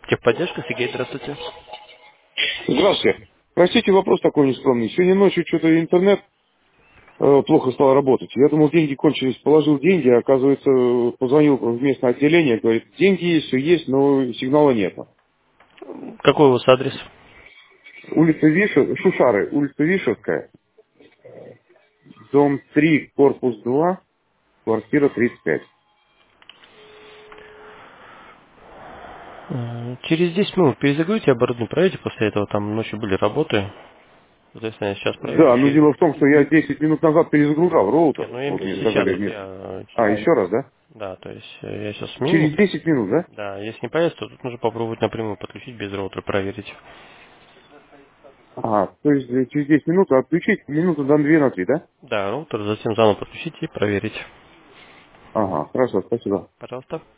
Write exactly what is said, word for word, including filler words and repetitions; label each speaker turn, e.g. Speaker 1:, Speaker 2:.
Speaker 1: Техподдержка, Сергей, здравствуйте.
Speaker 2: Здравствуйте. Простите, вопрос такой нескромный. Сегодня ночью что-то интернет э, плохо стал работать. Я думал, деньги кончились, положил деньги, а оказывается, э, позвонил в местное отделение, говорит, деньги есть, все есть, но сигнала нет.
Speaker 1: Какой у вас адрес?
Speaker 2: Улица Вишев, Шушары, улица Вишевская, дом три, корпус два, квартира тридцать пять.
Speaker 1: М, Через десять минут перезагрузите оборудование, проверьте, после этого там ночью были работы. Соответственно, я сейчас проверю.
Speaker 2: Да, но
Speaker 1: Через-
Speaker 2: дело в том, что я десять минут назад перезагружал
Speaker 1: Нет,
Speaker 2: роутер.
Speaker 1: ну я
Speaker 2: Вот
Speaker 1: имею в
Speaker 2: мне
Speaker 1: виду сейчас,
Speaker 2: сказали,
Speaker 1: вот
Speaker 2: нет.
Speaker 1: я... э,
Speaker 2: А, еще раз, да?
Speaker 1: Да, то есть э, я сейчас сменю.
Speaker 2: Через десять минут, да?
Speaker 1: Да, если не появится, то тут нужно попробовать напрямую подключить без роутера, проверить.
Speaker 2: А, то есть э, через десять минут отключить минуту до две на три, да?
Speaker 1: Да, роутер, затем заново подключить и проверить.
Speaker 2: Ага, хорошо, спасибо.
Speaker 1: Пожалуйста.